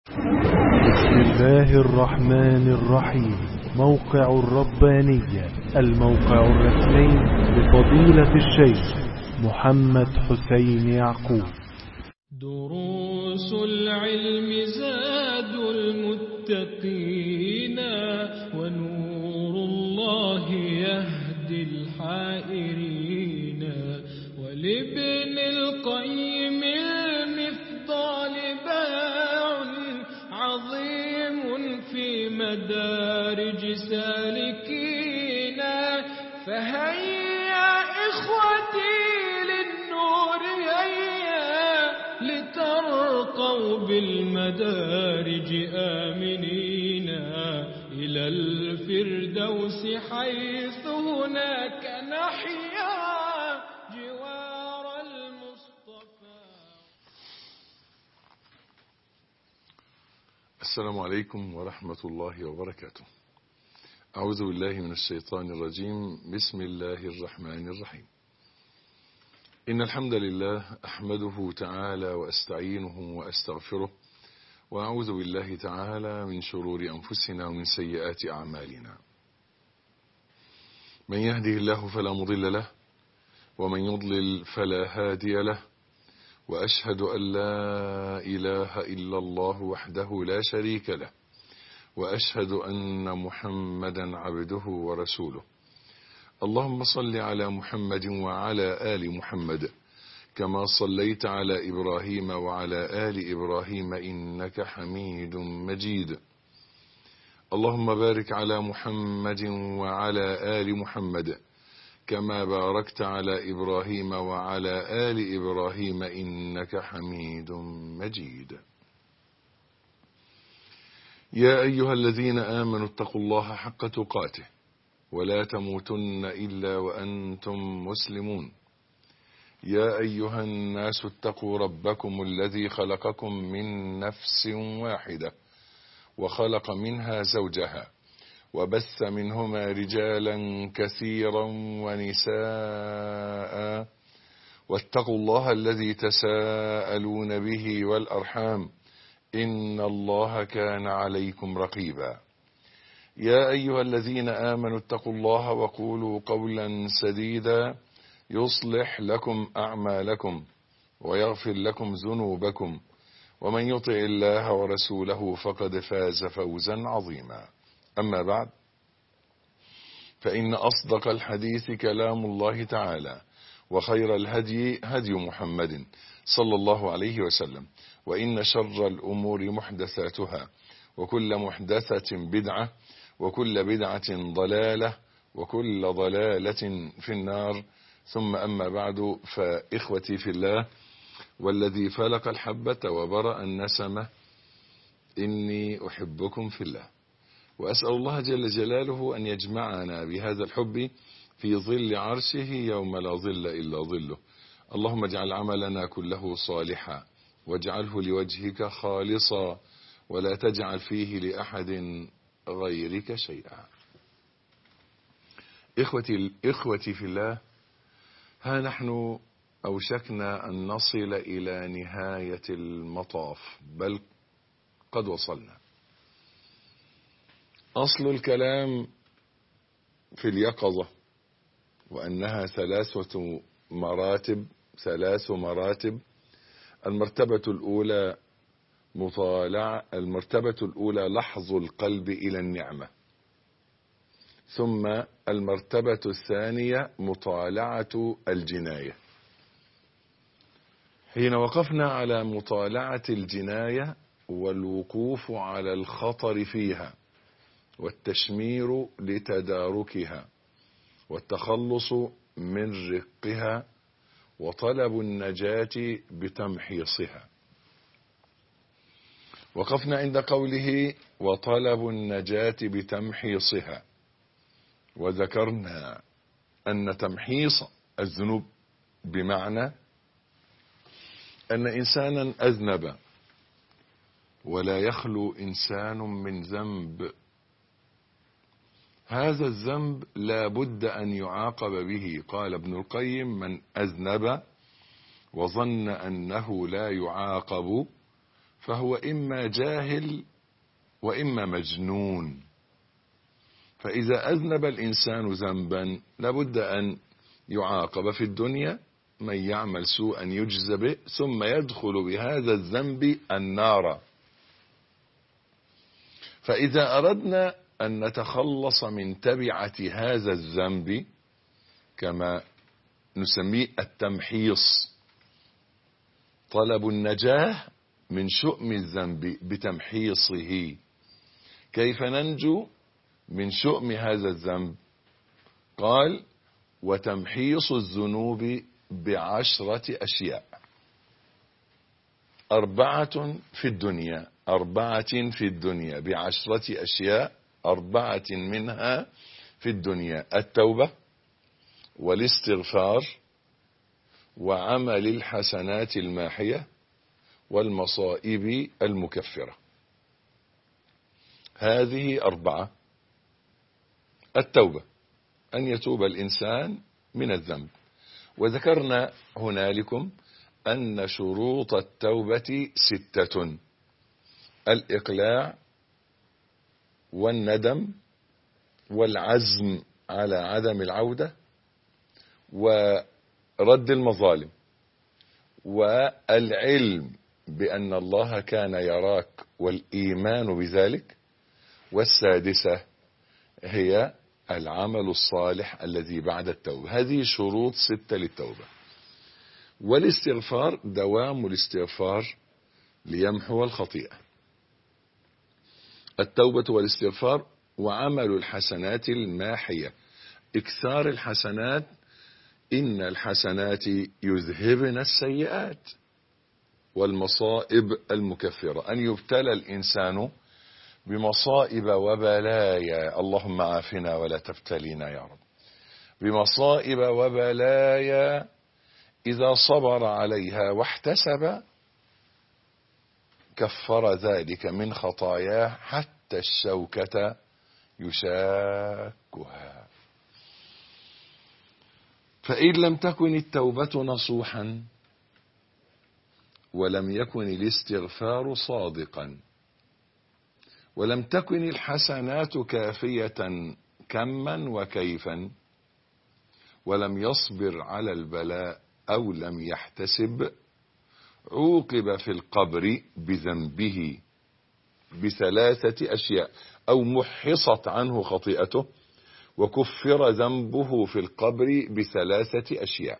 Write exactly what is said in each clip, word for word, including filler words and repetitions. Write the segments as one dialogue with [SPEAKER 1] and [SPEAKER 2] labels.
[SPEAKER 1] بسم الله الرحمن الرحيم. موقع الربانية، الموقع الرسمي لفضيلة الشيخ محمد حسين يعقوب.
[SPEAKER 2] دروس العلم زاد المتقين، ونور الله يهدي الحائرين. ولابن القيم المفضال باع عظيم في مدارج سالكين. فهيا إخوتي للنور هيا، لترقوا بالمدارج آمنين إلى الفردوس، حيث هناك نحيا جوار المصطفى.
[SPEAKER 3] السلام عليكم ورحمة الله وبركاته. أعوذ بالله من الشيطان الرجيم. بسم الله الرحمن الرحيم. إن الحمد لله أحمده تعالى وأستعينه وأستغفره، وأعوذ بالله تعالى من شرور أنفسنا ومن سيئات أعمالنا. من يهده الله فلا مضل له، ومن يضلل فلا هادي له. وأشهد أن لا إله إلا الله وحده لا شريك له، وأشهد أن محمدا عبده ورسوله. اللهم صل على محمد وعلى آل محمد، كما صليت على إبراهيم وعلى آل إبراهيم إنك حميد مجيد. اللهم بارك على محمد وعلى آل محمد، كما باركت على إبراهيم وعلى آل إبراهيم إنك حميد مجيد. يا أيها الذين آمنوا اتقوا الله حق تقاته، ولا تموتن إلا وأنتم مسلمون. يا أيها الناس اتقوا ربكم الذي خلقكم من نفس واحدة، وخلق منها زوجها، وبث منهما رجالا كثيرا ونساء. واتقوا الله الذي تساءلون به والأرحام، إن الله كان عليكم رقيبا. يا أيها الذين آمنوا اتقوا الله وقولوا قولا سديدا، يصلح لكم أعمالكم ويغفر لكم ذنوبكم، ومن يطع الله ورسوله فقد فاز فوزا عظيما. أما بعد، فإن أصدق الحديث كلام الله تعالى، وخير الهدي هدي محمد صلى الله عليه وسلم، وإن شر الأمور محدثاتها، وكل محدثة بدعة، وكل بدعة ضلالة، وكل ضلالة في النار. ثم أما بعد، فإخوتي في الله، والذي فلق الحبة وبرأ النسمة، إني أحبكم في الله، وأسأل الله جل جلاله أن يجمعنا بهذا الحب في ظل عرشه يوم لا ظل إلا ظله. اللهم اجعل عملنا كله صالحا، واجعله لوجهك خالصا، ولا تجعل فيه لأحد غيرك شيئا. إخوتي, إخوتي في الله، ها نحن أوشكنا أن نصل إلى نهاية المطاف، بل قد وصلنا. أصل الكلام في اليقظة، وأنها ثلاثة مراتب ثلاث مراتب. المرتبة الأولى مطالعة المرتبة الأولى لحظ القلب إلى النعمة، ثم المرتبة الثانية مطالعة الجناية. حين وقفنا على مطالعة الجناية والوقوف على الخطر فيها، والتشمير لتداركها، والتخلص من رقها، وطلب النجاة بتمحيصها. وقفنا عند قوله وطلب النجاة بتمحيصها، وذكرنا أن تمحيص الذنوب بمعنى أن إنسانا أذنب، ولا يخلو إنسان من ذنب. هذا الذنب لا بد أن يعاقب به. قال ابن القيم: من أذنب وظن أنه لا يعاقب فهو إما جاهل وإما مجنون. فإذا أذنب الإنسان ذنبا لابد أن يعاقب في الدنيا، من يعمل سوءا يجزى به ثم يدخل بهذا الذنب النار. فإذا أردنا أن نتخلص من تبعة هذا الذنب كما نسميه التمحيص، طلب النجاة من شؤم الذنب بتمحيصه. كيف ننجو من شؤم هذا الذنب؟ قال: وتمحيص الذنوب بعشرة أشياء، أربعة في الدنيا أربعة في الدنيا بعشرة أشياء، أربعة منها في الدنيا: التوبة والاستغفار وعمل الحسنات الماحية والمصائب المكفرة. هذه أربعة: التوبة، أن يتوب الإنسان من الذنب، وذكرنا هنالكم أن شروط التوبة ستة: الإقلاع والندم والعزم على عدم العودة ورد المظالم والعلم بأن الله كان يراك والإيمان بذلك، والسادسة هي العمل الصالح الذي بعد التوبة. هذه شروط ستة للتوبة. والاستغفار دوام الاستغفار ليمحو الخطيئة. التوبة والاستغفار وعمل الحسنات الماحية، إكثار الحسنات، إن الحسنات يذهبن السيئات. والمصائب المكفرة، أن يبتلى الإنسان بمصائب وبلايا، اللهم عافنا ولا تبتلينا يا رب، بمصائب وبلايا إذا صبر عليها واحتسب كفر ذلك من خطاياه حتى الشوكة يشاكها. فإن لم تكن التوبة نصوحا ولم يكن الاستغفار صادقا ولم تكن الحسنات كافية كما وكيفا ولم يصبر على البلاء أو لم يحتسب، عوقب في القبر بذنبه بثلاثة أشياء، أو محصت عنه خطيئته وكفر ذنبه في القبر بثلاثة أشياء: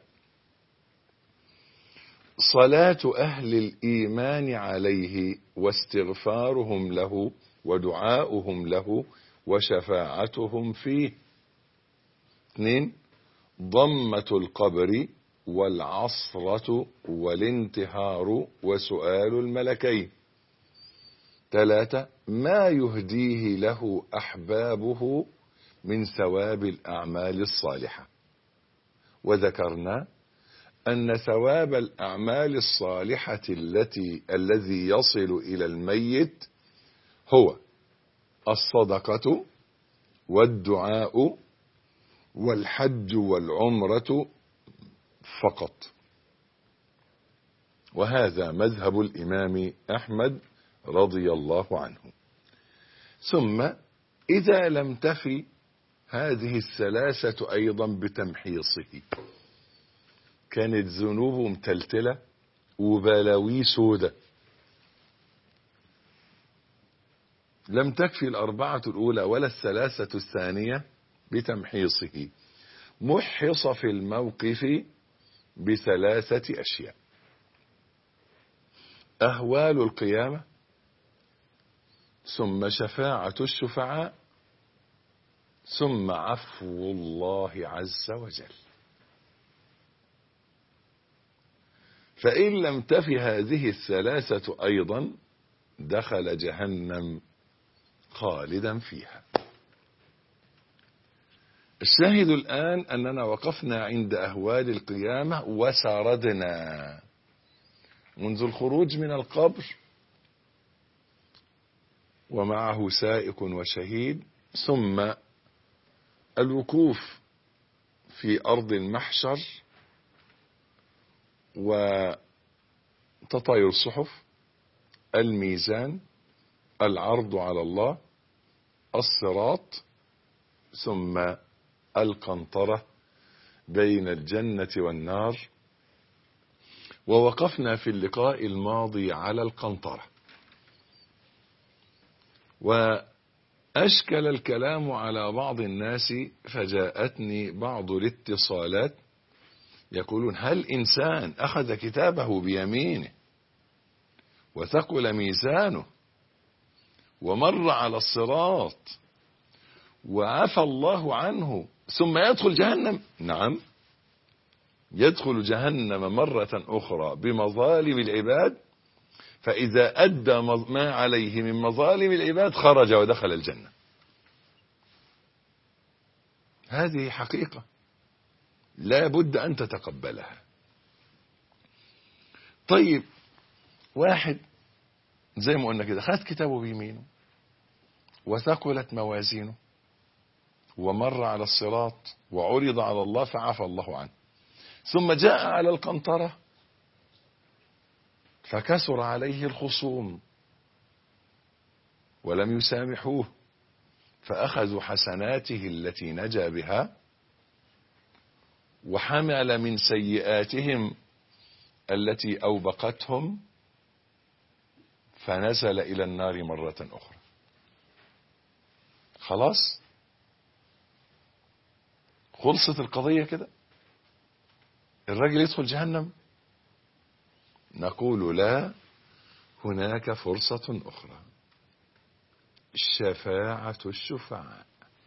[SPEAKER 3] صلاة أهل الإيمان عليه واستغفارهم له ودعاؤهم له وشفاعتهم فيه. اثنين: ضمة القبر والعصرة والانتهار وسؤال الملكين. ثلاثة: ما يهديه له أحبابه من ثواب الأعمال الصالحة. وذكرنا أن ثواب الأعمال الصالحة التي الذي يصل إلى الميت هو الصدقة والدعاء والحج والعمرة فقط. وهذا مذهب الإمام أحمد رضي الله عنه. ثم إذا لم تفي هذه الثلاثة أيضا بتمحيصه، كانت ذنوبه متلتلة وبلاوي سودة، لم تكفي الأربعة الأولى ولا الثلاثة الثانية بتمحيصه، محص في الموقف بثلاثة أشياء: أهوال القيامة، ثم شفاعة الشفعاء، ثم عفو الله عز وجل. فإن لم تفي هذه الثلاثة أيضا دخل جهنم خالدا فيها. الشاهد الآن أننا وقفنا عند أهوال القيامة وسردنا منذ الخروج من القبر ومعه سائق وشهيد، ثم الوقوف في أرض المحشر وتطاير الصحف الميزان، العرض على الله، الصراط، ثم القنطرة بين الجنة والنار. ووقفنا في اللقاء الماضي على القنطرة، وأشكل الكلام على بعض الناس، فجاءتني بعض الاتصالات يقولون: هل إنسان أخذ كتابه بيمينه وثقل ميزانه ومر على الصراط وعفى الله عنه ثم يدخل جهنم؟ نعم، يدخل جهنم مرة أخرى بمظالم العباد، فإذا أدى ما عليه من مظالم العباد خرج ودخل الجنة. هذه حقيقة لا بد أن تتقبلها. طيب، واحد زي ما قلنا كده خد كتابه بيمينه وثقلت موازينه ومر على الصراط وعرض على الله فعفى الله عنه، ثم جاء على القنطرة فكسر عليه الخصوم ولم يسامحوه، فأخذوا حسناته التي نجا بها وحمل من سيئاتهم التي أوبقتهم فنزل إلى النار مرة أخرى. خلاص، خلصت القضية كده، الراجل يدخل جهنم؟ نقول لا، هناك فرصة أخرى، الشفاعة الشفعاء.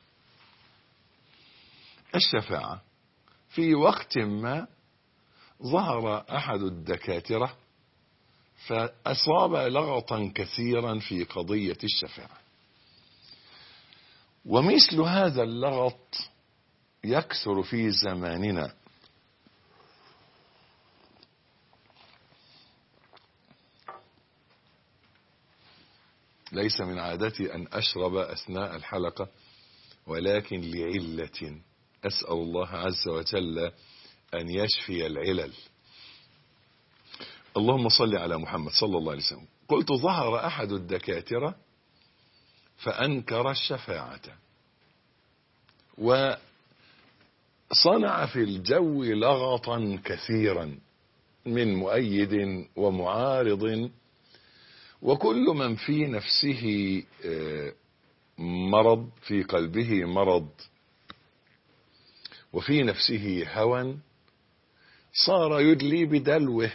[SPEAKER 3] الشفاعة في وقت ما ظهر أحد الدكاترة فأصاب لغطا كثيرا في قضية الشفاعة، ومثل هذا اللغط يكثر في زماننا. ليس من عادتي أن أشرب أثناء الحلقة، ولكن لعلة أسأل الله عز وجل أن يشفي العلل. اللهم صل على محمد صلى الله عليه وسلم. قلت: ظهر أحد الدكاترة فأنكر الشفاعة وصنع في الجو لغطا كثيرا من مؤيد ومعارض، وكل من في نفسه مرض، في قلبه مرض وفي نفسه هوى، صار يدلي بدلوه،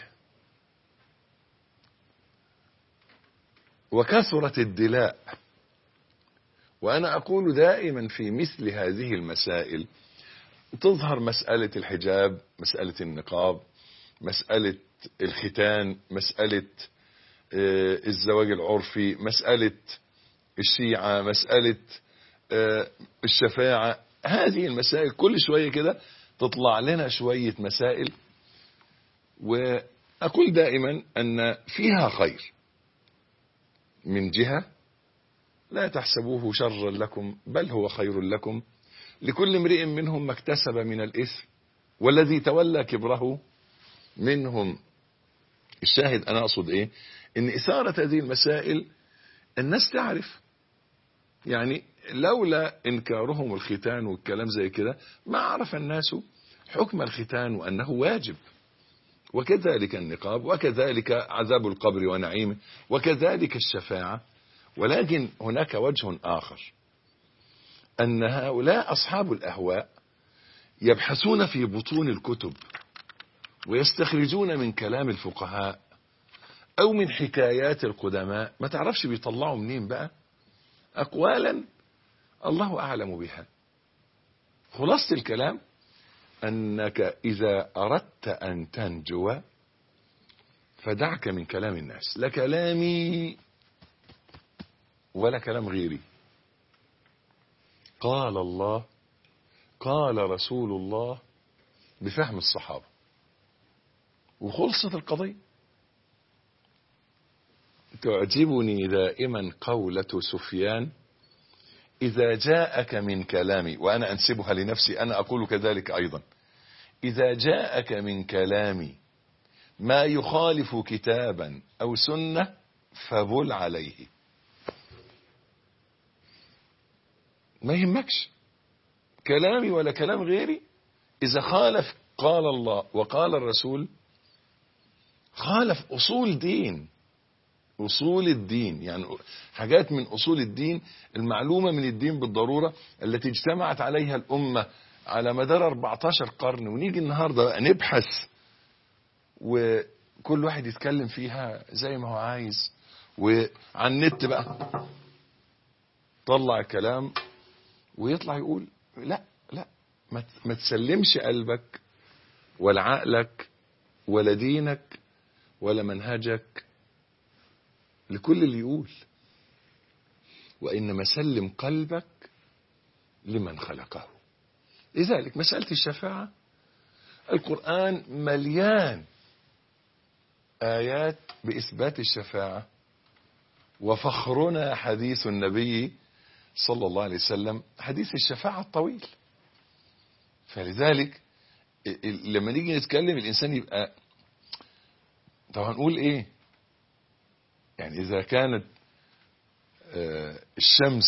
[SPEAKER 3] وكثرت الدلاء. وأنا أقول دائما في مثل هذه المسائل تظهر مسألة الحجاب، مسألة النقاب، مسألة الختان، مسألة الزواج العرفي، مسألة الشيعة، مسألة الشفاعة. هذه المسائل كل شوية كده تطلع لنا شوية مسائل، وأقول دائما أن فيها خير. من جهة لا تحسبوه شرا لكم بل هو خير لكم، لكل امرئ منهم ما اكتسب من الإثم والذي تولى كبره منهم. الشاهد أنا أقصد إيه؟ إن إثارة هذه المسائل الناس تعرف، يعني لولا إنكارهم الختان والكلام زي كده ما عرف الناس حكم الختان وأنه واجب، وكذلك النقاب، وكذلك عذاب القبر ونعيمه، وكذلك الشفاعة. ولكن هناك وجه آخر، أن هؤلاء أصحاب الأهواء يبحثون في بطون الكتب ويستخرجون من كلام الفقهاء أو من حكايات القدماء، ما تعرفش بيطلعوا منين بقى، أقوالا الله أعلم بها. خلاصة الكلام أنك إذا أردت أن تنجو فدعك من كلام الناس، لا كلامي ولا كلام غيري. قال الله، قال رسول الله، بفهم الصحابة، وخلصت القضية. تعجبني دائما قولة سفيان: إذا جاءك من كلامي، وأنا أنسبها لنفسي، أنا أقول كذلك أيضا، إذا جاءك من كلامي ما يخالف كتابا أو سنة فبل عليه. ما يهمكش كلامي ولا كلام غيري، إذا خالف قال الله وقال الرسول، خالف أصول دين، أصول الدين، يعني حاجات من أصول الدين المعلومة من الدين بالضرورة التي اجتمعت عليها الأمة على مدار أربعة عشر قرن، ونيجي النهاردة بقى نبحث وكل واحد يتكلم فيها زي ما هو عايز، وعن النت بقى طلع كلام ويطلع يقول لا لا، ما تسلمش قلبك ولا عقلك ولا دينك ولا منهجك لكل اللي يقول، وإنما سلم قلبك لمن خلقه. لذلك مسألة الشفاعة القرآن مليان آيات بإثبات الشفاعة، وفخرنا حديث النبي صلى الله عليه وسلم حديث الشفاعة الطويل. فلذلك لما نيجي نتكلم الإنسان يبقى طب هنقول إيه؟ يعني إذا كانت الشمس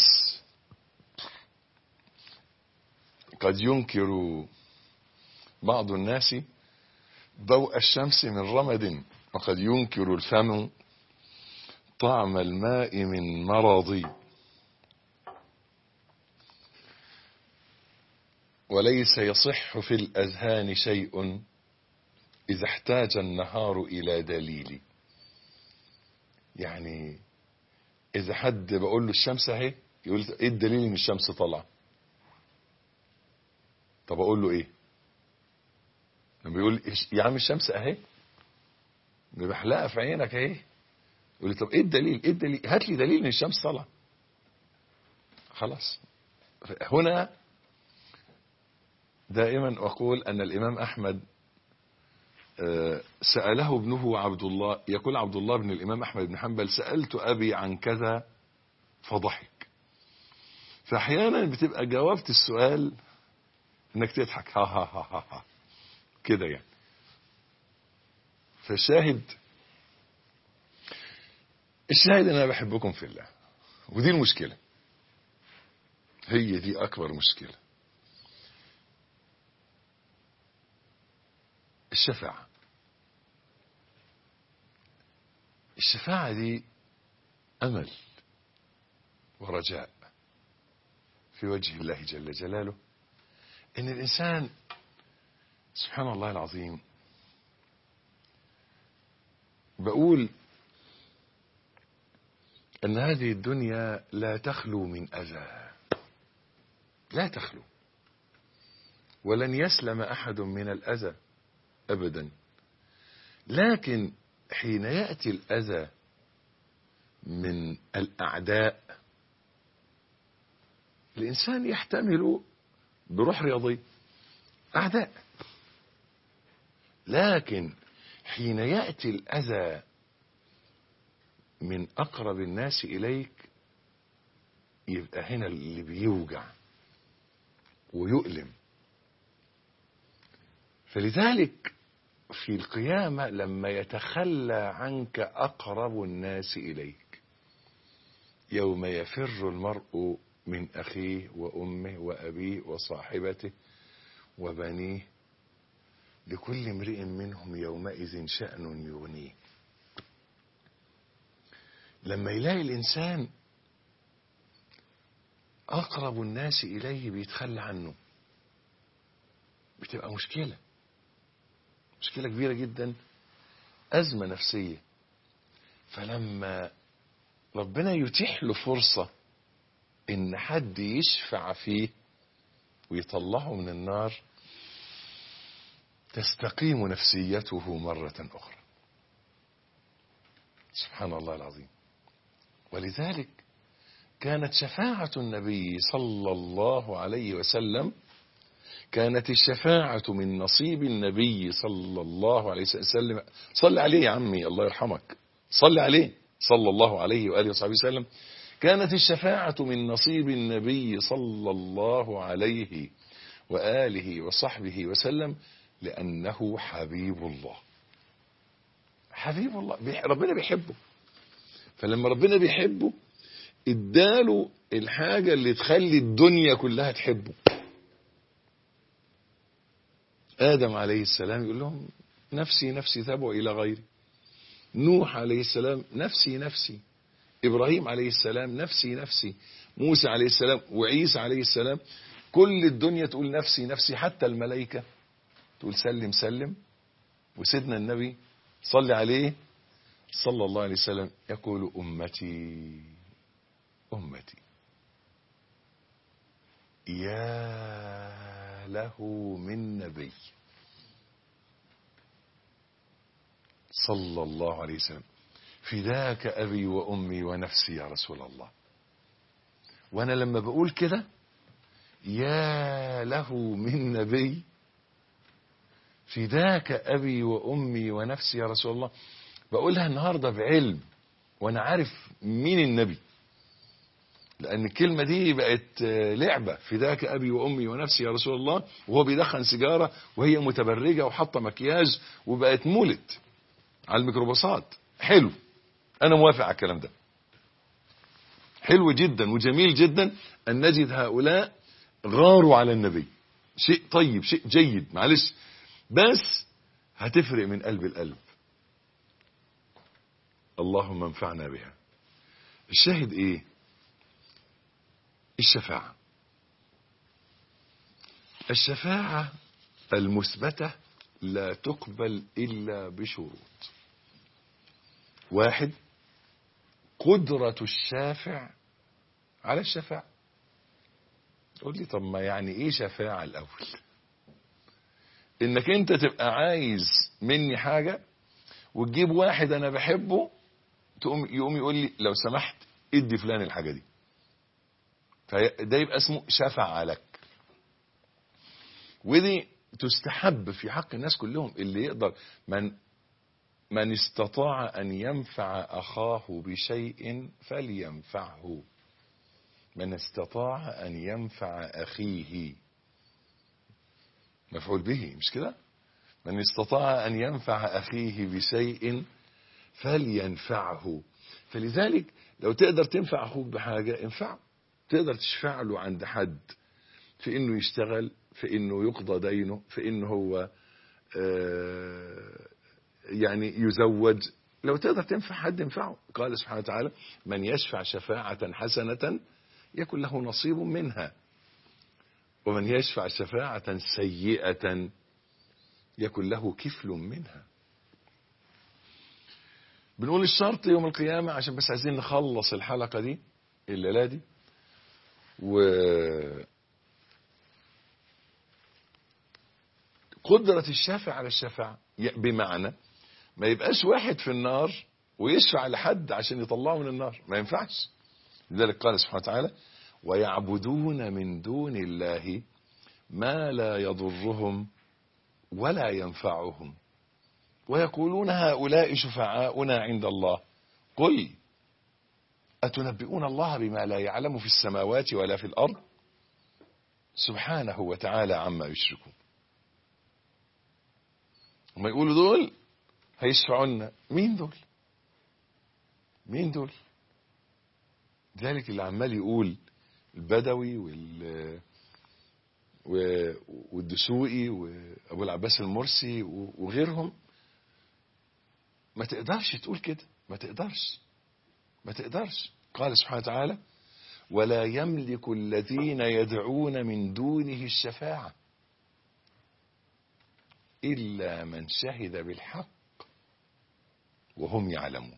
[SPEAKER 3] قد ينكر بعض الناس ضوء الشمس من رمد، وقد ينكر الفم طعم الماء من مرض، وليس يصح في الأذهان شيء إذا احتاج النهار إلى دليل. يعني إذا حد بقول له الشمس اهي، يقول إيه الدليل إن الشمس طالعة؟ طب أقول له إيه؟ لما بيقول يا عم الشمس اهي بحلقها في عينك اهي، يقول لي طب إيه الدليل؟ إيه الدليل؟ هات لي دليل إن الشمس طالعة. خلاص. هنا دائما أقول أن الإمام أحمد سأله ابنه عبد الله، يقول عبد الله بن الإمام أحمد بن حنبل سألت أبي عن كذا فضحك. فأحيانا بتبقى جاوبت السؤال انك تضحك ها ها ها ها, ها. كده يعني. فالشاهد الشاهد ان انا بحبكم في الله، ودي المشكلة، هي دي اكبر مشكلة. الشفاعة الشفاعة دي امل ورجاء في وجه الله جل جلاله، ان الانسان سبحان الله العظيم. بقول ان هذه الدنيا لا تخلو من اذى، لا تخلو، ولن يسلم احد من الاذى ابدا، لكن حين يأتي الاذى من الاعداء الانسان يحتمل بروح رياضي أعداء، لكن حين يأتي الأذى من أقرب الناس إليك يبقى هنا اللي بيوجع ويؤلم. فلذلك في القيامة لما يتخلى عنك أقرب الناس إليك، يوم يفر المرء من أخيه وأمه وأبيه وصاحبته وبنيه لكل امرئ منهم يومئذ شأن يغنيه. لما يلاقي الإنسان أقرب الناس إليه بيتخلى عنه بتبقى مشكلة مشكلة كبيرة جدا، أزمة نفسية. فلما ربنا يتيح له فرصة إن حد يشفع فيه ويطلعه من النار تستقيم نفسيته مرة أخرى. سبحان الله العظيم. ولذلك كانت شفاعة النبي صلى الله عليه وسلم كانت الشفاعة من نصيب النبي صلى الله عليه وسلم. صل عليه يا عمي الله يرحمك، صل عليه صلى الله عليه وآله وصحبه وسلم. كانت الشفاعة من نصيب النبي صلى الله عليه وآله وصحبه وسلم لأنه حبيب الله. حبيب الله، ربنا بيحبه. فلما ربنا بيحبه اداله الحاجة اللي تخلي الدنيا كلها تحبه. آدم عليه السلام يقول لهم نفسي نفسي تابعوا إلى غيري. نوح عليه السلام نفسي نفسي. إبراهيم عليه السلام نفسي نفسي. موسى عليه السلام وعيسى عليه السلام. كل الدنيا تقول نفسي نفسي، حتى الملائكة تقول سلم سلم. وسيدنا النبي صلى عليه صلى الله عليه وسلم يقول أمتي أمتي. يا له من نبي صلى الله عليه وسلم فداك أبي وأمي ونفسي يا رسول الله. وأنا لما بقول كده يا له من نبي فداك أبي وأمي ونفسي يا رسول الله، بقولها النهاردة بعلم وأنا عارف مين النبي، لأن الكلمة دي بقت لعبة. فداك أبي وأمي ونفسي يا رسول الله، وهو بيدخن سيجارة وهي متبرجة وحاطة مكياج وبقت مولد على الميكروباصات. حلو، أنا موافق على الكلام ده، حلو جدا وجميل جدا أن نجد هؤلاء غاروا على النبي. شيء طيب، شيء جيد، معلش، بس هتفرق من قلب القلب. اللهم انفعنا بها. الشاهد ايه؟ الشفاعة. الشفاعة المثبتة لا تقبل إلا بشروط. واحد، قدرة الشافع على الشفاعة. تقول لي طب ما يعني ايه شفاعة الأول؟ انك انت تبقى عايز مني حاجة وتجيب واحد انا بحبه، تقوم يقوم يقول لي لو سمحت ادي فلان الحاجة دي، فده يبقى اسمه شفع لك. ودي تستحب في حق الناس كلهم. اللي يقدر، من من استطاع ان ينفع اخاه بشيء فلينفعه. من استطاع ان ينفع اخيه، مفعول به مش كده؟ من استطاع ان ينفع اخيه بشيء فلينفعه. فلذلك لو تقدر تنفع اخوك بحاجة انفعه. تقدر تشفع له عند حد في انه يشتغل، في انه يقضى دينه، في انه هو يعني يزوج. لو تقدر تنفع حد انفعه. قال سبحانه وتعالى من يشفع شفاعة حسنة يكن له نصيب منها، ومن يشفع شفاعة سيئة يكن له كفل منها. بنقول الشرط يوم القيامة عشان بس عايزين نخلص الحلقة دي الليلة دي. و قدرة الشافع على الشفاعة بمعنى ما يبقاش واحد في النار ويشفع لحد عشان يطلعه من النار، ما ينفعش. لذلك قال سبحانه وتعالى ويعبدون من دون الله ما لا يضرهم ولا ينفعهم ويقولون هؤلاء شفعاؤنا عند الله قل أتنبئون الله بما لا يعلم في السماوات ولا في الأرض سبحانه وتعالى عما يشركون. وما يقولوا دول هيشفعوا لنا، مين دول؟ مين دول؟ ذلك اللي عمال يقول البدوي وال والدسوقي وابو العباس المرسي وغيرهم، ما تقدرش تقول كده، ما تقدرش ما تقدرش. قال سبحانه وتعالى ولا يملك الذين يدعون من دونه الشفاعة إلا من شهد بالحق وهم يعلمون.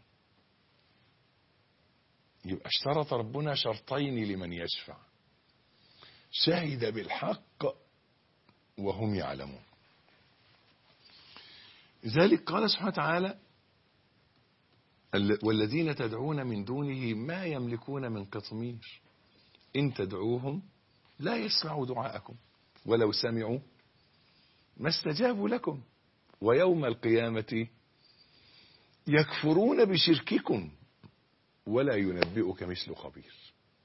[SPEAKER 3] يبقى اشترط ربنا شرطين لمن يشفع: شهد بالحق وهم يعلمون. لذلك قال سبحانه وتعالى والذين تدعون من دونه ما يملكون من قطمير إن تدعوهم لا يسمعوا دعاءكم ولو سمعوا ما استجابوا لكم ويوم القيامة يكفرون بشرككم ولا ينبئك مثل خبير.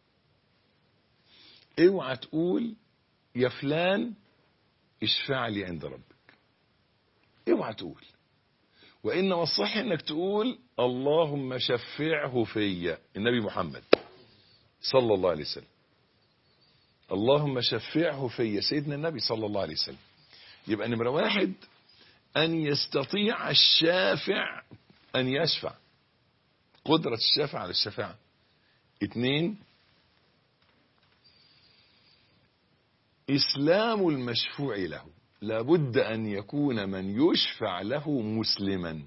[SPEAKER 3] اوعى تقول يا فلان اشفع لي عند ربك، اوعى تقول. وإنما الصح انك تقول اللهم شفعه في النبي محمد صلى الله عليه وسلم. اللهم شفعه في سيدنا النبي صلى الله عليه وسلم. يبقى نمرة واحد أن يستطيع الشافع أن يشفع، قدرة الشافع على الشفاعة. اثنين، إسلام المشفوع له، لابد أن يكون من يشفع له مسلما.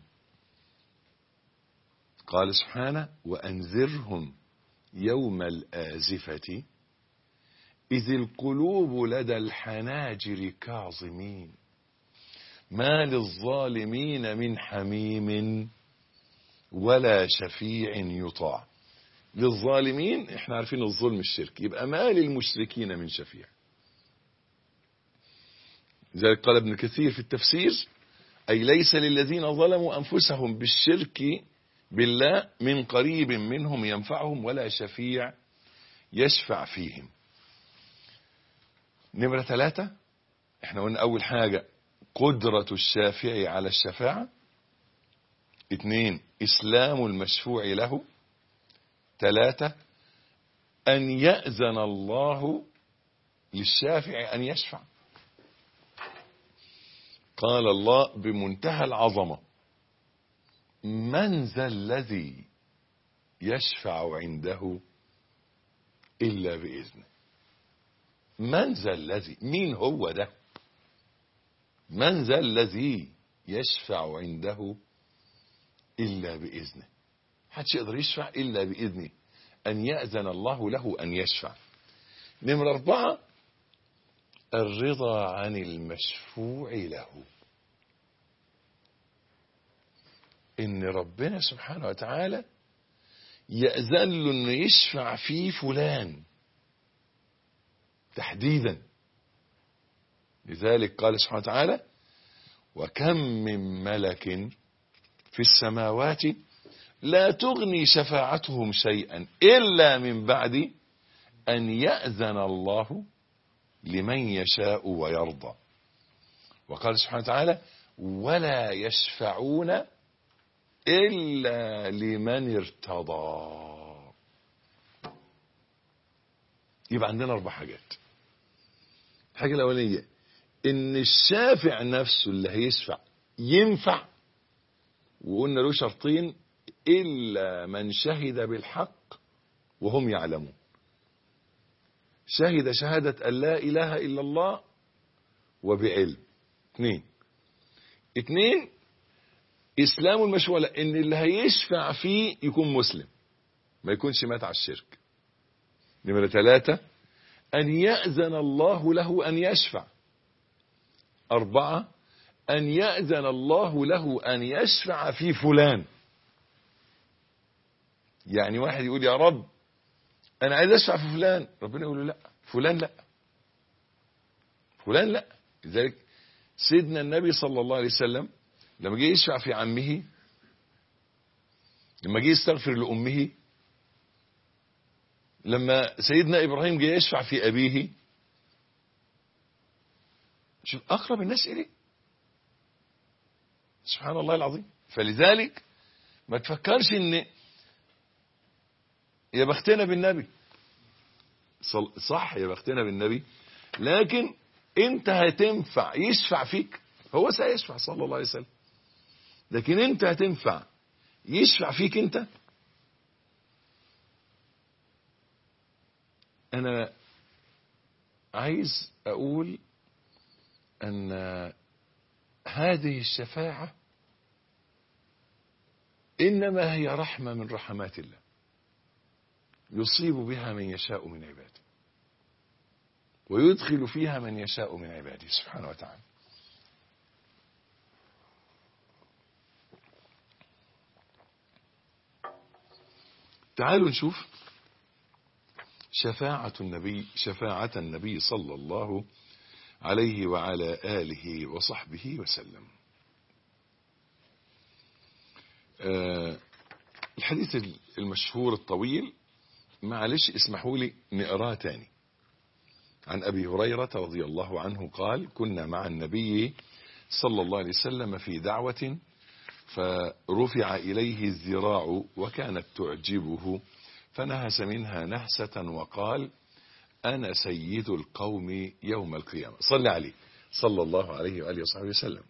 [SPEAKER 3] قال سبحانه وأنذرهم يوم الآزفة إذ القلوب لدى الحناجر كاظمين ما للظالمين من حميم ولا شفيع يطاع. للظالمين احنا عارفين الظلم الشرك، يبقى ما للمشركين من شفيع. ذلك قال ابن كثير في التفسير أي ليس للذين ظلموا أنفسهم بالشرك بالله من قريب منهم ينفعهم ولا شفيع يشفع فيهم. نمرة ثلاثة، احنا قلنا أول حاجة قدرة الشافع على الشفاعة. اثنين، إسلام المشفوع له. ثلاثة، أن يأذن الله للشافع أن يشفع. قال الله بمنتهى العظمة من ذا الذي يشفع عنده إلا بإذنه. من ذا الذي، مين هو ده؟ من ذا الذي يشفع عنده إلا بإذنه. محدش يقدر يشفع إلا بإذنه، أن يأذن الله له أن يشفع. نمرة أربعة الرضا عن المشفوع له، إن ربنا سبحانه وتعالى يأذن له أنه يشفع فيه فلان تحديدا. لذلك قال سبحانه وتعالى وكم من ملك في السماوات لا تغني شفاعتهم شيئا إلا من بعد أن يأذن الله لمن يشاء ويرضى. وقال سبحانه وتعالى ولا يشفعون إلا لمن ارتضى. يبقى عندنا أربع حاجات. الحاجة الأولانية إن الشافع نفسه اللي هيشفع ينفع، وقلنا له شرطين إلا من شهد بالحق وهم يعلمون. شهد شهادة أن لا إله إلا الله وبعلم. اثنين اثنين إسلام المشروع، إن اللي هيشفع فيه يكون مسلم ما يكونش مات على الشرك. نمرة ثلاثة أن يأذن الله له أن يشفع. أربعة أن يأذن الله له أن يشفع في فلان. يعني واحد يقول يا رب أنا عايز أشفع في فلان، ربنا يقول له لا، فلان لا، فلان لا. لذلك سيدنا النبي صلى الله عليه وسلم لما جه يشفع في عمه، لما جه يستغفر لأمه، لما سيدنا إبراهيم جه يشفع في أبيه، شوف أقرب الناس إليه سبحان الله العظيم. فلذلك ما تفكرش إن يا بختنا بالنبي، صح يا بختنا بالنبي، لكن انت هتنفع يشفع فيك، هو سيشفع صلى الله عليه وسلم، لكن انت هتنفع يشفع فيك انت. انا عايز اقول ان هذه الشفاعة انما هي رحمة من رحمات الله يصيب بها من يشاء من عباده ويدخل فيها من يشاء من عباده سبحانه وتعالى. تعالوا نشوف شفاعة النبي شفاعة النبي صلى الله عليه وعلى آله وصحبه وسلم. آه الحديث المشهور الطويل معلش اسمحوا لي نقراه تاني. عن أبي هريرة رضي الله عنه قال كنا مع النبي صلى الله عليه وسلم في دعوة فرفع إليه الذراع وكانت تعجبه فنهس منها نهسة وقال أنا سيد القوم يوم القيامة. صلى عليه صلى الله عليه وآله وصحبه وسلم.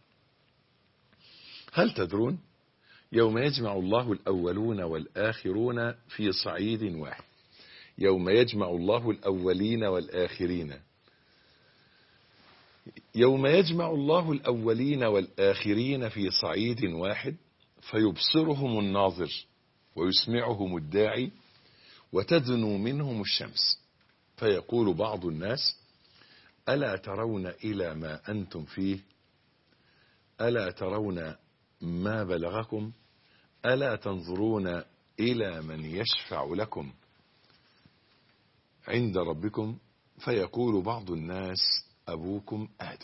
[SPEAKER 3] هل تدرون يوم يجمع الله الأولون والآخرون في صعيد واحد، يوم يجمع الله الأولين والآخرين يوم يجمع الله الأولين والآخرين في صعيد واحد فيبصرهم الناظر ويسمعهم الداعي وتدنو منهم الشمس فيقول بعض الناس ألا ترون إلى ما أنتم فيه، ألا ترون ما بلغكم، ألا تنظرون إلى من يشفع لكم عند ربكم، فيقول بعض الناس أبوكم آدم،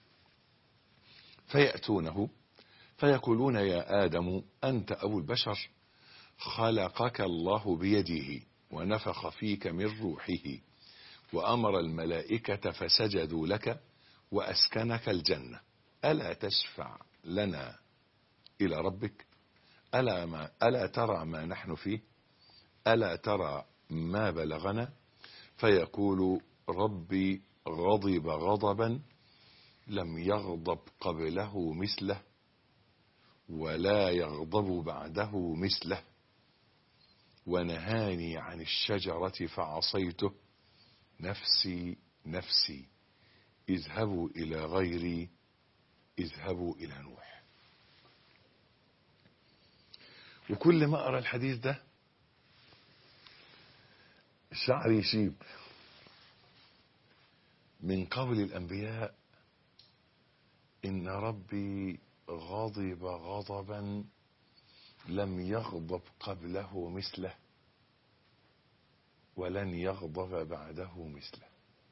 [SPEAKER 3] فيأتونه فيقولون يا آدم أنت أبو البشر، خلقك الله بيده ونفخ فيك من روحه وأمر الملائكة فسجدوا لك وأسكنك الجنة، ألا تشفع لنا إلى ربك، ألا, ما ألا ترى ما نحن فيه، ألا ترى ما بلغنا، فيقول ربي غضب غضبا لم يغضب قبله مثله ولا يغضب بعده مثله، ونهاني عن الشجرة فعصيته، نفسي نفسي اذهبوا إلى غيري، اذهبوا إلى نوح. وكل ما أرى الحديث ده شعري يشيب من قول الأنبياء إن ربي غضب غضبا لم يغضب قبله مثله ولن يغضب بعده مثله.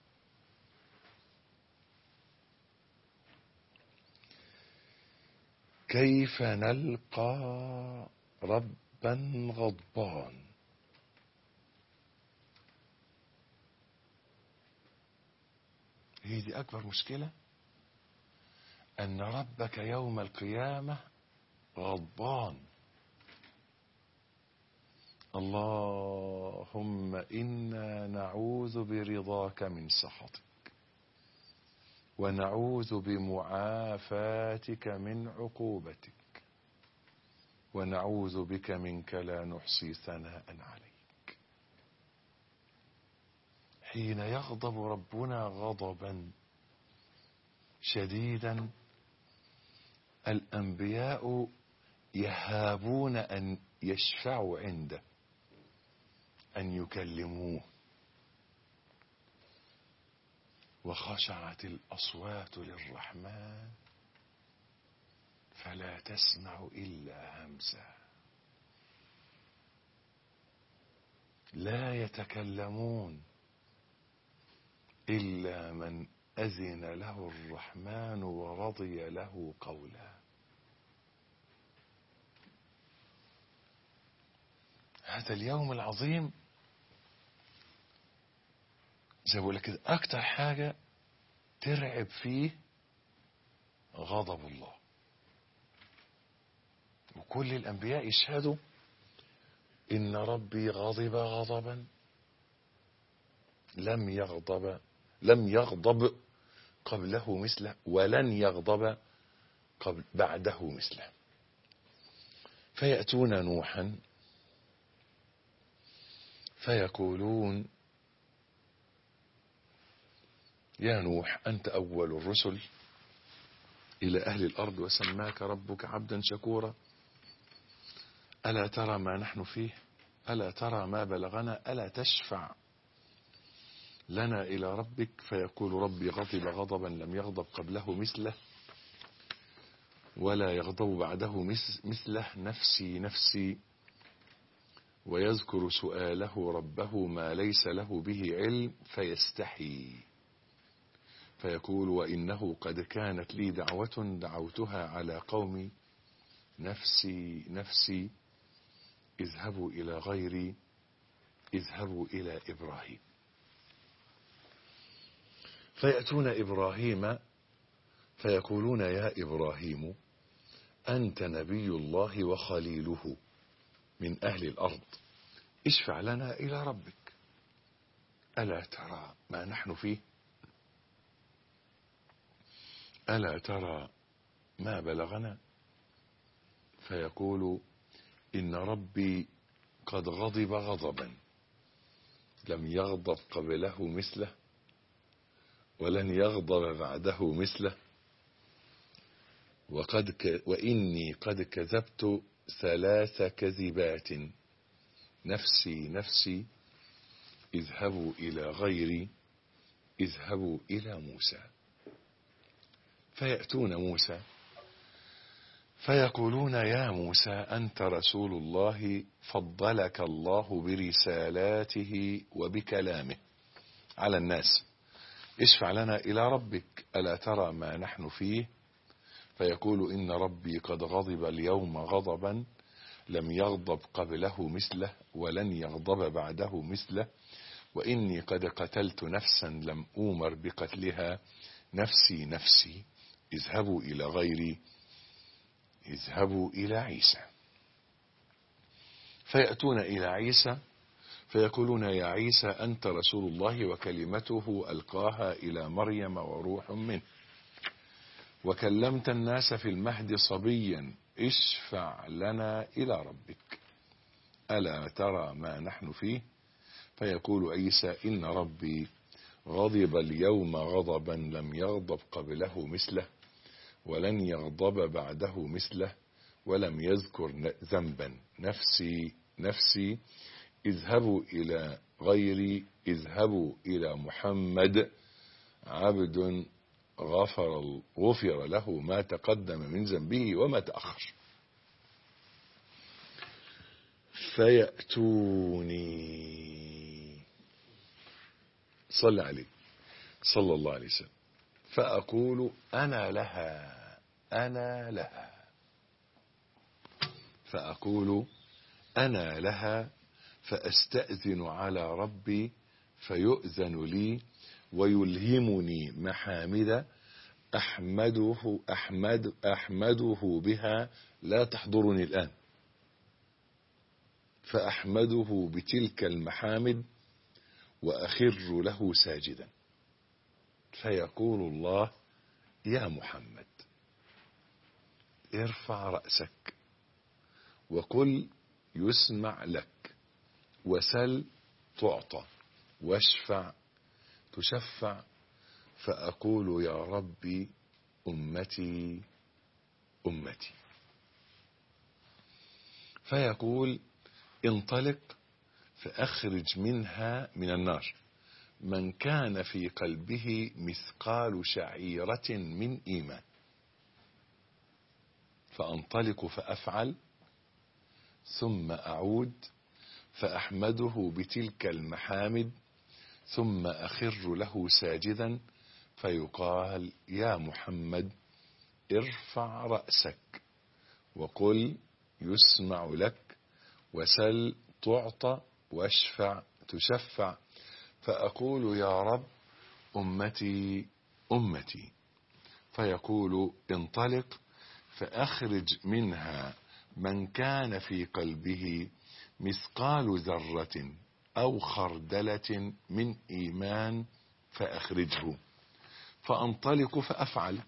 [SPEAKER 3] كيف نلقى ربا غضبان؟ هي دي أكبر مشكلة، أن ربك يوم القيامة غضبان. اللهم إنا نعوذ برضاك من سخطك ونعوذ بمعافاتك من عقوبتك ونعوذ بك منك لا نحصي ثناء عليك. حين يغضب ربنا غضبا شديدا الأنبياء يهابون أن يشفعوا عنده، أن يكلموه، وخشعت الأصوات للرحمن فلا تسمع إلا همسا، لا يتكلمون إلا من أذن له الرحمن ورضي له قولا. هذا اليوم العظيم زي ما بقول لك كده أكتر حاجة ترعب فيه غضب الله، وكل الأنبياء يشهدوا إن ربي غضب غضبا لم يغضب لم يغضب قبله مثله ولن يغضب قبل بعده مثله. فيأتون نوحا فيقولون يا نوح أنت أول الرسل إلى أهل الأرض وسماك ربك عبدا شكورا، ألا ترى ما نحن فيه، ألا ترى ما بلغنا، ألا تشفع لنا إلى ربك. فيقول ربي غضب غضبا لم يغضب قبله مثله ولا يغضب بعده مثله، نفسي نفسي، ويذكر سؤاله ربه ما ليس له به علم فيستحي فيقول وإنه قد كانت لي دعوة دعوتها على قومي، نفسي نفسي اذهبوا إلى غيري، اذهبوا إلى إبراهيم. فيأتون إبراهيم فيقولون يا إبراهيم أنت نبي الله وخليله من أهل الأرض، اشفع لنا إلى ربك. ألا ترى ما نحن فيه؟ ألا ترى ما بلغنا؟ فيقول إن ربي قد غضب غضبا لم يغضب قبله مثله ولن يغضب بعده مثله، وقد ك وإني قد كذبت ثلاث كذبات، نفسي نفسي اذهبوا إلى غيري، اذهبوا إلى موسى. فيأتون موسى فيقولون يا موسى أنت رسول الله فضلك الله برسالاته وبكلامه على الناس، اشفع لنا إلى ربك، ألا ترى ما نحن فيه؟ فيقول إن ربي قد غضب اليوم غضبا لم يغضب قبله مثله ولن يغضب بعده مثله، وإني قد قتلت نفسا لم أومر بقتلها، نفسي نفسي اذهبوا إلى غيري، اذهبوا إلى عيسى. فيأتون إلى عيسى فيقولون يا عيسى أنت رسول الله وكلمته ألقاها إلى مريم وروح منه، وكلمت الناس في المهد صبيا، اشفع لنا إلى ربك، ألا ترى ما نحن فيه؟ فيقول عيسى إن ربي غضب اليوم غضبا لم يغضب قبله مثله ولن يغضب بعده مثله، ولم يذكر ذنبا، نفسي نفسي اذهبوا إلى غيري، اذهبوا إلى محمد عبد غفر غفر له ما تقدم من ذنبه وما تأخر. فيأتوني صلى عليه صلى الله عليه وسلم فأقول أنا لها أنا لها فأقول أنا لها فأستأذن على ربي فيؤذن لي ويلهمني محامد أحمده أحمد أحمده بها لا تحضرني الآن، فأحمده بتلك المحامد وأخر له ساجدا. فيقول الله يا محمد ارفع رأسك وقل يسمع لك، وسل تعطى، واشفع تشفع. فأقول يا ربي أمتي أمتي. فيقول انطلق فأخرج منها من النار من كان في قلبه مثقال شعيرة من إيمان. فأنطلق فأفعل ثم أعود فأحمده بتلك المحامد ثم أخر له ساجدا، فيقال يا محمد ارفع رأسك وقل يسمع لك، وسل تعطى، واشفع تشفع. فأقول يا رب أمتي أمتي. فيقول انطلق فأخرج منها من كان في قلبه مثقال ذرة أو خردلة من إيمان فأخرجه. فأنطلق فأفعل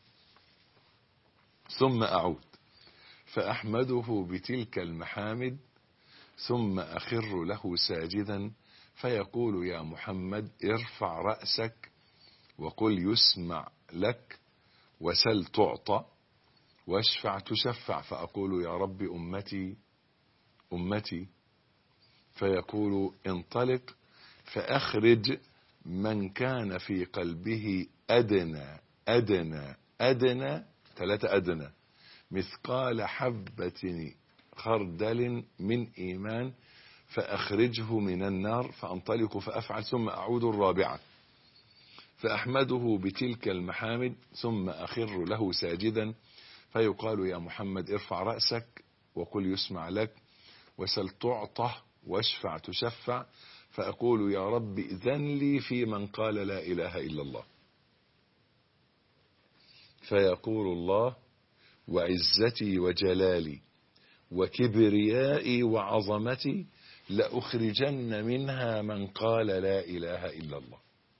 [SPEAKER 3] ثم أعود فأحمده بتلك المحامد ثم أخر له ساجدا، فيقول يا محمد ارفع رأسك وقل يسمع لك، وسل تعطى، واشفع تشفع. فأقول يا رب أمتي أمتي. فيقول انطلق فأخرج من كان في قلبه أدنى أدنى أدنى ثلاثة أدنى مثقال حبة خردل من إيمان فأخرجه من النار. فأنطلق فأفعل ثم أعود الرابعة فأحمده بتلك المحامد ثم أخر له ساجدا، فيقال يا محمد ارفع رأسك وقل يسمع لك، وسل تعطى، واشفع تشفع. فأقول يا رب إذن لي في من قال لا إله إلا الله. فيقول الله وعزتي وجلالي وكبريائي وعظمتي لأخرجن منها من قال لا إله إلا الله.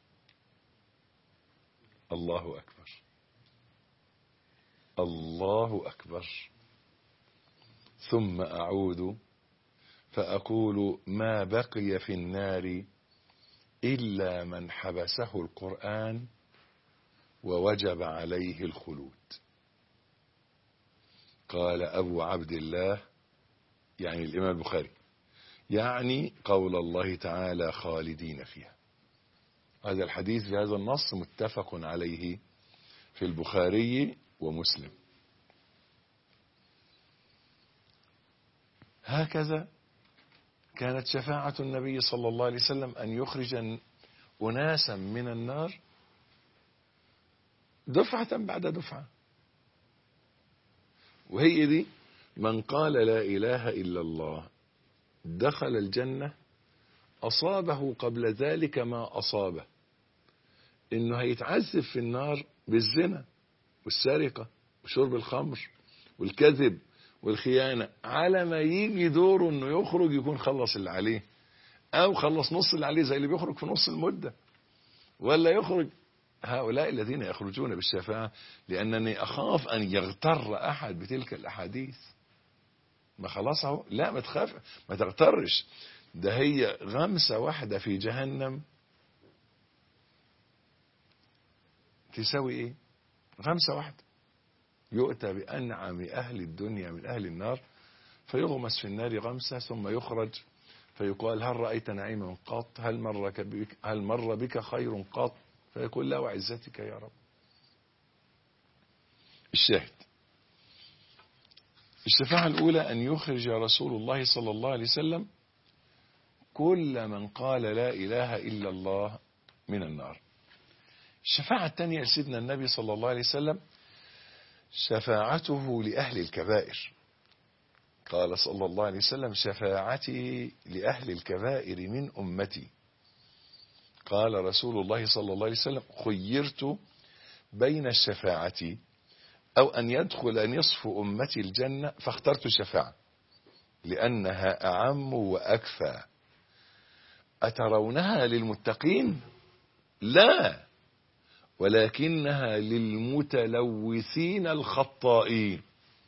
[SPEAKER 3] الله أكبر، الله أكبر. ثم أعود فأقول ما بقي في النار إلا من حبسه القرآن ووجب عليه الخلود. قال أبو عبد الله، يعني الإمام البخاري، يعني قول الله تعالى خالدين فيها. هذا الحديث بهذا النص متفق عليه في البخاري ومسلم. هكذا كانت شفاعة النبي صلى الله عليه وسلم أن يخرج أناسا من النار دفعة بعد دفعة، وهي دي من قال لا إله إلا الله دخل الجنة أصابه قبل ذلك ما أصابه، إنه هيتعذب في النار بالزنا والسرقة وشرب الخمر والكذب والخيانة، على ما يجي دوره إنه يخرج يكون خلص اللي عليه، أو خلص نص اللي عليه زي اللي بيخرج في نص المدة، ولا يخرج. هؤلاء الذين يخرجون بالشفاعة لأنني أخاف أن يغتر أحد بتلك الأحاديث. ما خلاص اهو، لا ما تخاف، ما تغترش، ده هي غمسة واحدة في جهنم تساوي ايه؟ غمسة واحدة. يؤتى بأنعم أهل الدنيا من أهل النار فيغمس في النار غمسة ثم يخرج فيقال هل رأيت نعيما قط؟ هل مر بك, هل مر بك خير قط؟ فيقول لا وعزتك يا رب. الشاهد الشفاعة الأولى أن يخرج رسول الله صلى الله عليه وسلم كل من قال لا إله إلا الله من النار. الشفاعة الثانية لسيدنا النبي صلى الله عليه وسلم شفاعته لأهل الكبائر. قال صلى الله عليه وسلم شفاعتي لأهل الكبائر من أمتي. قال رسول الله صلى الله عليه وسلم خيرت بين الشفاعة أو أن يدخل نصف أمتي الجنة فاخترت الشفاعة لأنها أعم وأكفى. أترونها للمتقين؟ لا، ولكنها للمتلوثين الخطائين.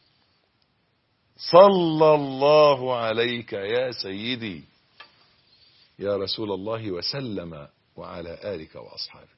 [SPEAKER 3] صلى الله عليك يا سيدي يا رسول الله وسلم وعلى آلك وأصحابك.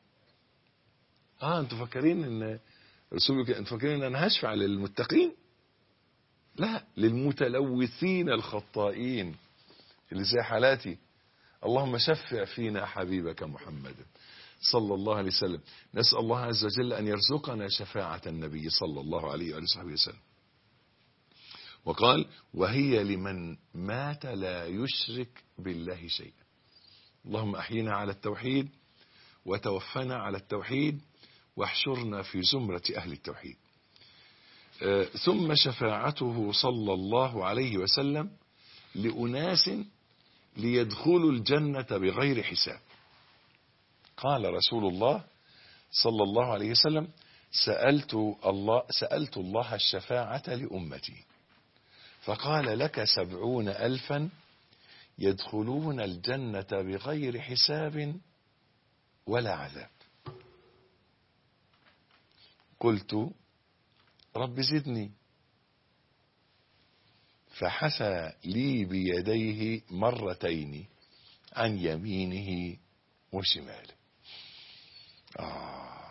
[SPEAKER 3] آه أنتوا فاكرين إن رسولك أنتوا فاكرين إن أنا هشفع للمتقين؟ لا، للمتلوثين الخطائين اللي زي حالاتي. اللهم شفع فينا حبيبك محمد صلى الله عليه وسلم. نسأل الله عز وجل أن يرزقنا شفاعة النبي صلى الله عليه وآله وصحبه وسلم. وقال وهي لمن مات لا يشرك بالله شيئا. اللهم أحينا على التوحيد وتوفنا على التوحيد واحشرنا في زمرة أهل التوحيد. آه ثم شفاعته صلى الله عليه وسلم لأناس ليدخلوا الجنة بغير حساب. قال رسول الله صلى الله عليه وسلم سألت الله, سألت الله الشفاعة لأمتي فقال لك سبعون ألفا يدخلون الجنة بغير حساب ولا عذاب. قلت رب زدني فحثى لي بيديه مرتين عن يمينه وشماله. آه.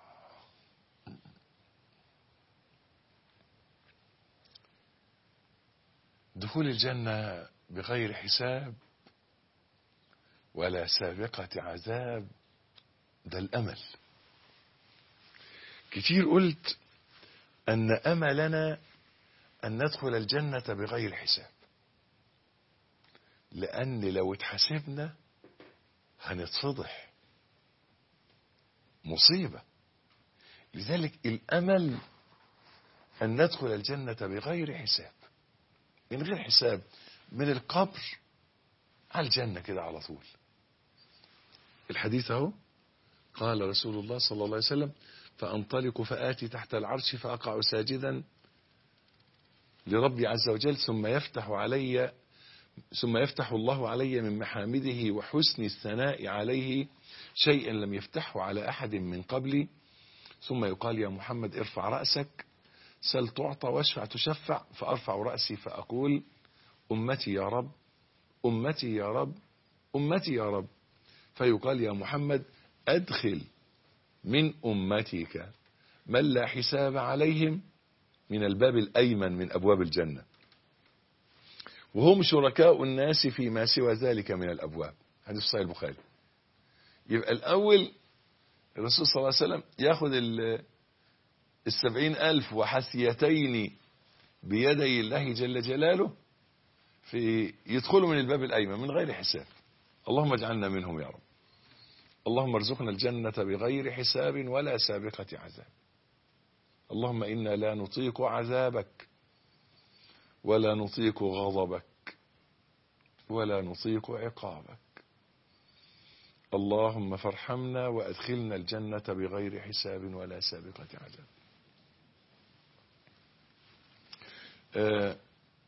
[SPEAKER 3] دخول الجنة بغير حساب ولا سابقة عذاب، ده الأمل. كتير قلت أن أملنا أن ندخل الجنة بغير حساب، لأن لو اتحسبنا هنتفضح، مصيبة. لذلك الأمل أن ندخل الجنة بغير حساب، من غير حساب، من القبر على الجنة كده على طول. الحديث اهو قال رسول الله صلى الله عليه وسلم فأنطلق فآتي تحت العرش فأقع ساجدا لربي عز وجل، ثم يفتح علي ثم يفتح الله علي من محامده وحسن الثناء عليه شيئا لم يفتحه على أحد من قبلي، ثم يقال يا محمد ارفع رأسك سل تعطى واشفع تشفع، فأرفع رأسي فأقول أمتي يا رب أمتي يا رب أمتي يا رب، فيقال يا محمد أدخل من أمتك من لا حساب عليهم من الباب الأيمن من أبواب الجنة، وهم شركاء الناس فيما سوى ذلك من الأبواب. حديث صحيح البخاري. يبقى الأول الرسول صلى الله عليه وسلم ياخد السبعين ألف وحثيتين بيدي الله جل جلاله في يدخلوا من الباب الأيمن من غير حساب. اللهم اجعلنا منهم يا رب. اللهم ارزقنا الجنة بغير حساب ولا سابقة عذاب. اللهم إنا لا نطيق عذابك ولا نطيق غضبك ولا نطيق عقابك. اللهم فارحمنا وأدخلنا الجنة بغير حساب ولا سابقة عذاب. آه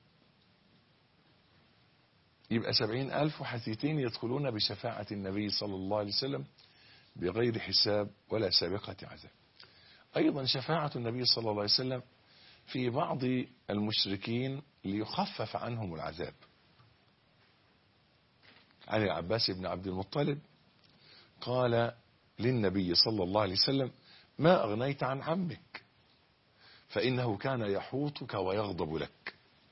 [SPEAKER 3] يبقى سبعين ألف وحثيتين يدخلون بشفاعة النبي صلى الله عليه وسلم بغير حساب ولا سابقة عذاب. أيضا شفاعة النبي صلى الله عليه وسلم في بعض المشركين ليخفف عنهم العذاب. عن العباس بن عبد المطلب قال للنبي صلى الله عليه وسلم ما أغنيت عن عمك فإنه كان يحوطك ويغضب لك.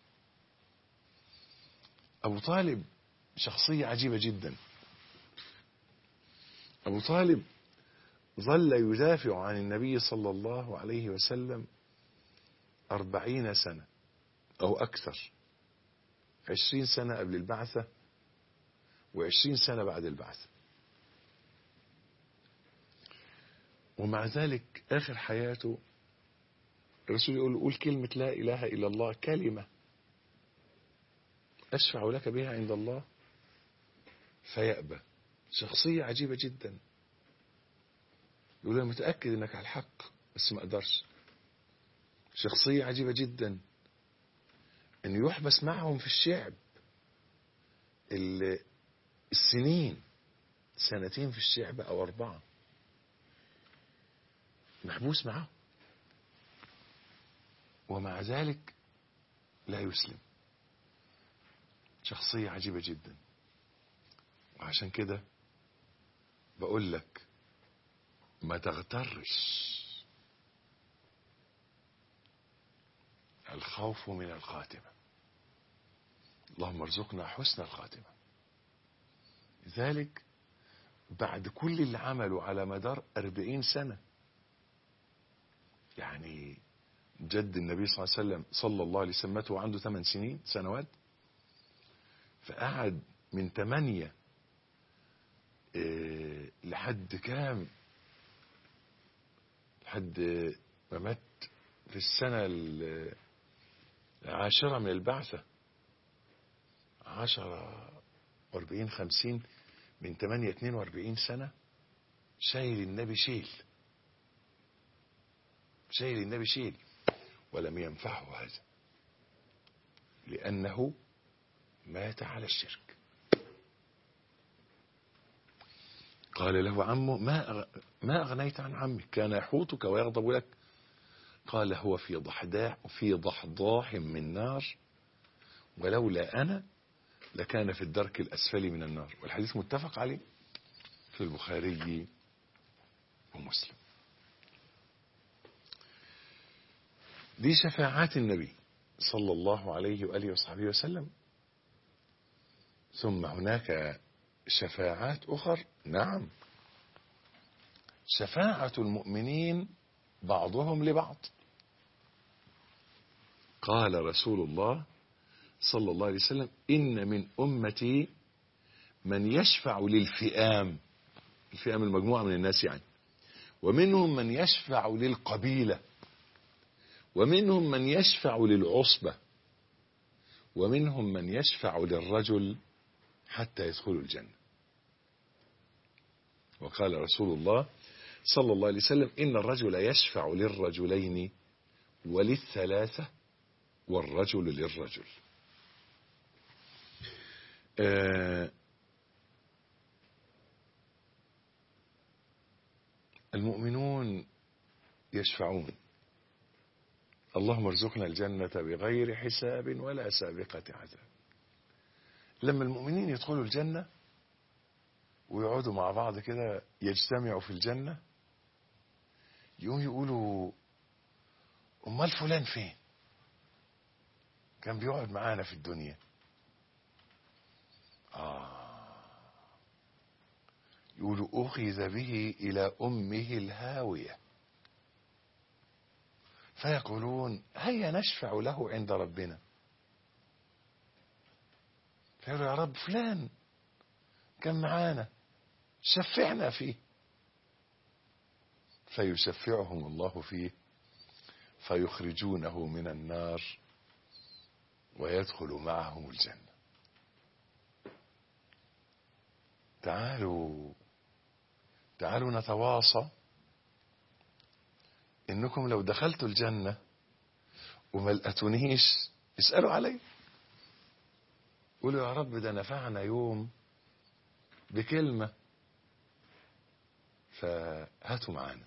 [SPEAKER 3] أبو طالب شخصية عجيبة جدا. أبو طالب ظل يدافع عن النبي صلى الله عليه وسلم أربعين سنة أو أكثر، عشرين سنة قبل البعثة وعشرين سنة بعد البعثة، ومع ذلك آخر حياته الرسول يقول قول كلمة لا إله إلا الله، كلمة أشفع لك بها عند الله، فيأبى. شخصية عجيبة جدا. يقول أنا متأكد أنك على الحق بس ما أقدرش. شخصية عجيبة جدا أن يحبس معهم في الشعب السنين، سنتين في الشعب أو أربعة، محبوس معه ومع ذلك لا يسلم. شخصية عجيبة جدا. وعشان كده بقول لك ما تغترش، الخوف من الخاتمة. اللهم ارزقنا حسن الخاتمة. لذلك بعد كل اللي عمله على مدار أربعين سنة، يعني جد النبي صلى الله عليه وسلم صلى الله عليه وسلم مات وعنده ثمان سنين سنوات، فقعد من ثمانية إيه لحد كام، لحد ما مات في السنة العاشرة من البعثة، عشرة واربعين خمسين، من ثمانية اتنين واربعين سنة شايل النبي شيل شايل النبي شيل ولم ينفعه هذا لأنه مات على الشرك. قال له عمه ما ما أغنيت عن عمك كان يحوطك ويغضب لك؟ قال هو في ضحضاح في ضحضاح من نار ولولا أنا لكان في الدرك الأسفل من النار. والحديث متفق عليه في البخاري ومسلم. دي شفاعات النبي صلى الله عليه وآله وصحبه وسلم. ثم هناك شفاعات أخر. نعم، شفاعة المؤمنين بعضهم لبعض. قال رسول الله صلى الله عليه وسلم إن من أمتي من يشفع للفئام، الفئام المجموعة من الناس يعني، ومنهم من يشفع للقبيلة، ومنهم من يشفع للعصبة، ومنهم من يشفع للرجل حتى يدخل الجنة. وقال رسول الله صلى الله عليه وسلم إن الرجل يشفع للرجلين وللثلاثة والرجل للرجل. آه المؤمنون يشفعون. اللهم ارزقنا الجنة بغير حساب ولا سابقة عذاب. لما المؤمنين يدخلوا الجنة ويقعدوا مع بعض كده يجتمعوا في الجنة، يقوم يقولوا امال فلان فين؟ كان بيقعد معانا في الدنيا. آه يقولوا أخذ به إلى أمه الهاوية، فيقولون هيا نشفع له عند ربنا. فيقولوا يا رب فلان كان معانا شفعنا فيه، فيشفعهم الله فيه فيخرجونه من النار ويدخل معهم الجنة. تعالوا تعالوا نتواصى إنكم لو دخلتوا الجنة وما لقيتونيش اسألوا علي، قولوا يا رب ده نفعنا يوم بكلمة، فهاتوا معانا.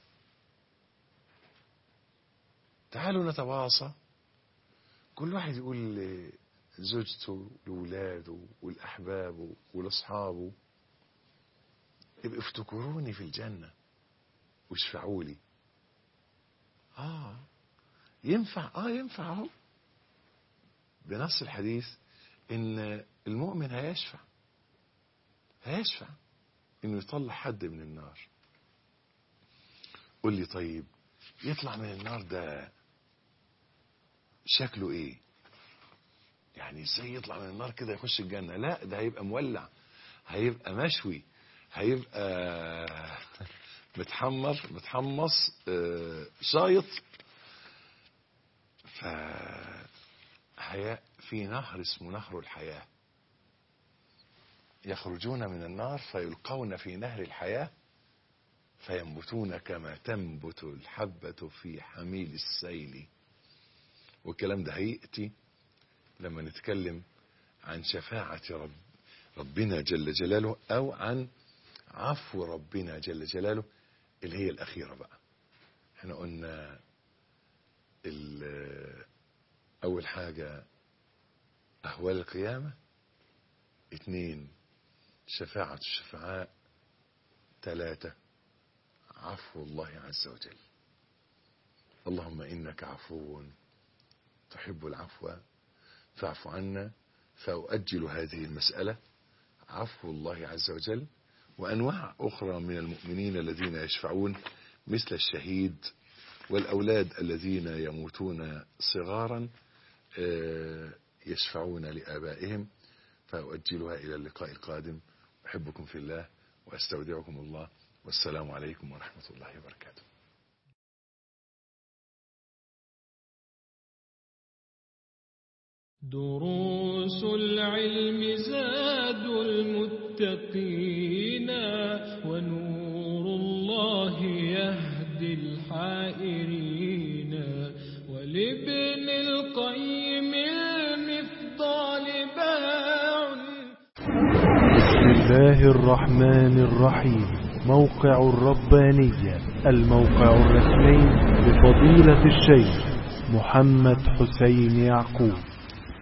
[SPEAKER 3] تعالوا نتواصى، كل واحد يقول لزوجته لولاده والأحبابه ولأصحابه يبقى افتكروني في الجنة واشفعوا لي. آه ينفع آه ينفع اهو بنص الحديث إن المؤمن هيشفع هيشفع إنه يطلع حد من النار. قل لي طيب يطلع من النار ده شكله ايه؟ يعني ازاي يطلع من النار كده يخش الجنة؟ لا ده هيبقى مولع، هيبقى مشوي، هيبقى متحمر متحمص شايط. فحياء في نهر اسمه نهر الحياة، يخرجون من النار فيلقون في نهر الحياة فينبتون كما تنبت الحبة في حميل السيل. والكلام ده هيأتي لما نتكلم عن شفاعة رب ربنا جل جلاله أو عن عفو ربنا جل جلاله اللي هي الأخيرة بقى. احنا قلنا أول حاجة أهوال القيامة، اثنين شفاعة الشفعاء، ثلاثة عفو الله عز وجل. اللهم إنك عفو تحب العفو فاعف عنا. فأؤجل هذه المسألة عفو الله عز وجل وأنواع أخرى من المؤمنين الذين يشفعون مثل الشهيد والأولاد الذين يموتون صغارا يشفعون لآبائهم، فأؤجلها إلى اللقاء القادم. أحبكم في الله وأستودعكم الله، والسلام عليكم ورحمة الله وبركاته.
[SPEAKER 2] دروس العلم زاد المتقين، ونور الله يهدي الحائرين، ولابن القيم المفضال باع.
[SPEAKER 1] بسم الله الرحمن الرحيم. موقع الربانية، الموقع الرسمي لفضيلة الشيخ محمد حسين يعقوب.